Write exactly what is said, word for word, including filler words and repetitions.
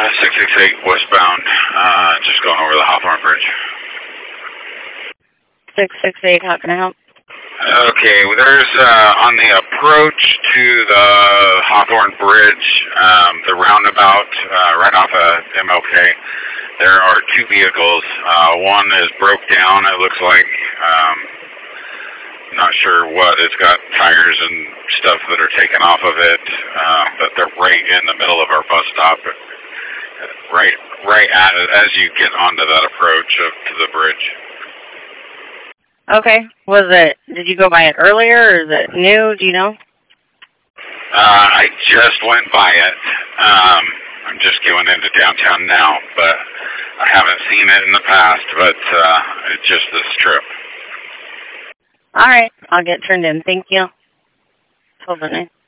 six six eight westbound, uh, just going over the Hawthorne Bridge. six six eight, how can I help? Okay, well, there's, uh, on the approach to the Hawthorne Bridge, um, the roundabout, uh, right off of M L K, there are two vehicles. Uh, one is broke down, it looks like. Um, not sure what. It's got tires and stuff that are taken off of it, uh, but they're right in the middle of our bus stop, right, right at it as you get onto that approach of, to the bridge. Okay. Was it, did you go by it earlier, or is it new? Do you know? Uh, I just went by it. Um, I'm just going into downtown now, but I haven't seen it in the past, but uh, it's just this trip. All right. I'll get turned in. Thank you. Hold on.